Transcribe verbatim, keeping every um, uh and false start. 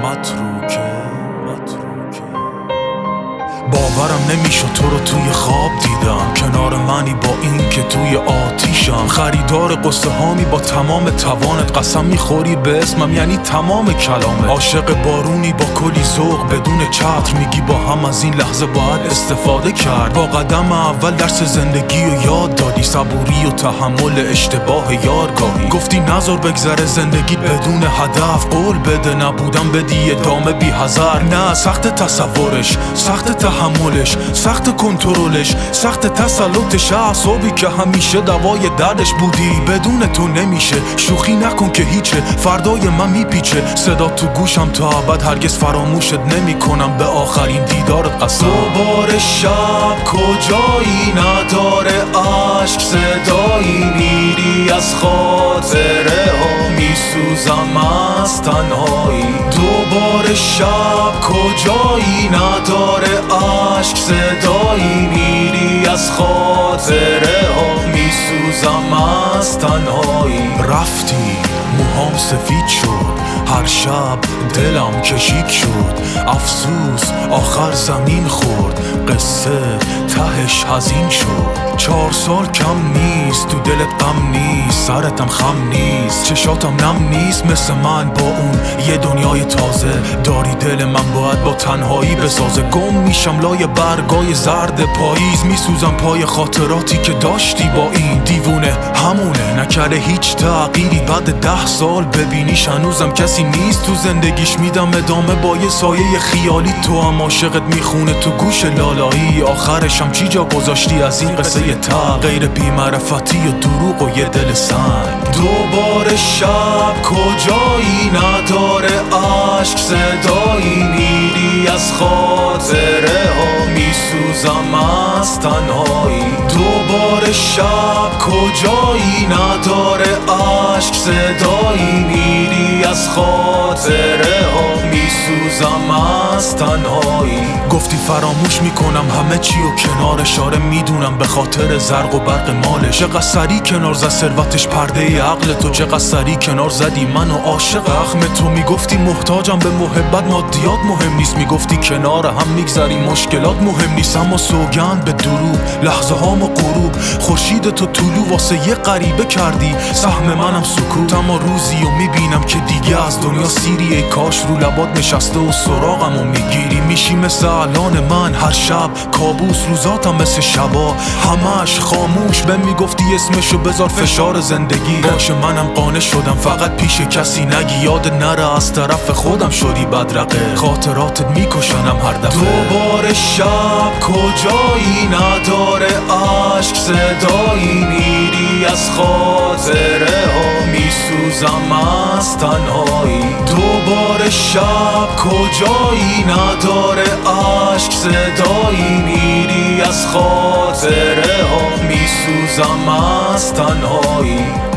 متروکه باورم نمیشد تو رو توی خواب دیدم، کنار منی با این که توی آتیشم، خریدار قصه هامی با تمام توانت، قسم میخوری به اسمم یعنی تمام کلامت، عاشق بارونی با کلی ذوق بدون چتر، میگی با هم از این لحظه باید استفاده کرد، با قدم اول درس زندگی و یاد دادی، صبوری و تحمل اشتباه یارگاهی، گفتی نذار بگذره زندگی بدون هدف، قول بده نبودم بدی ادامه بی حذر، نه سخت تصورش، سخت تحملش، سخت کنترلش، سخت تسلطش، اعصابی که همیشه دوای دردش بودی، بدون تو نمیشه، شوخی نکن که هیچه، فردای من میپیچه، صدا تو گوشم تا ابد هرگز فراموشت نمی کنم، به آخرین دیدارت قسم. دوباره شب کجایی نداره عشق صدایی، میری از خاطره ها میسوزم از تنهایی، دوباره شب کجایی نداره عشق صدایی، میری از خاطره ها میسوزم از تنهایی، رفتی موهام سفید شد، هر شب دلم کشیک شد، افسوس آخر زمین خورد، قصه تهش حزین شد، چهار سال کم نیست، تو دلت غم نیست، سرتم خم نیست، چشاتم نم نیست، مثل من با اون یه دنیای تازه داری، دل من باید با تنهایی بسازه، گم میشم لای برگای زرد پاییز، میسوزم پای خاطراتی که داشتی با این دیوونه، همونه نکرده هیچ تغییری، بعد ده سال ببینیش هنوزم کسی نیست تو زندگیش، میدم ادامه با یه سایه خیالی، تو هم عاشقت میخونه تو گوش لالایی، آخرشم چی جا گذاشتی از این قصه تا غیر بی‌معرفتی و دروغ و یه دل سنگ، دوباره شب کجایی نداره عشق صدایی، میری از خاطره ها میسوزم از تنهایی، دوباره شب کجایی نداره عشق صدایی، میری از خاطره ها میسوزم از تنهایی، گفتی فراموش میکنم همه چی و کنار اشاره میدونم به خاطر زرق و برق مالش، چقدر سری کنار زد ثروتش پرده عقل تو، چقدر سری کنار زدی منو عاشق اخم تو، میگفتی محتاجم به محبت مادیات مهم نیست، میگفتی کنار هم میگذری مشکلات مهم نیست، اما سوگند به دروغ لحظه هامو غروب، خورشید تو طلوع واسه یه غریبه کردی، سهم منم سکوت، اما روزی و میبینم که دیگه از دنیا سیری، ای کاش رو لبات نشسته و سراغمو میگیری، میشی مثل الان من هر شب کابوس، روزاتم مثل شبا همش خاموش، به میگفتی اسمشو بذار فشار زندگی، باشه منم قانع شدم فقط پیش کسی نگی، یاد نره از طرف خودم شدی بدرقه، خاطراتت میکشنم هر دفعه، دوباره شب کجایی نداره عشق صدایی، میری از خاطره ها میسوزم از تنهایی، دوباره شب کجایی نداره عشق صدایی، میری از خاطره ها میسوزم از تنهایی.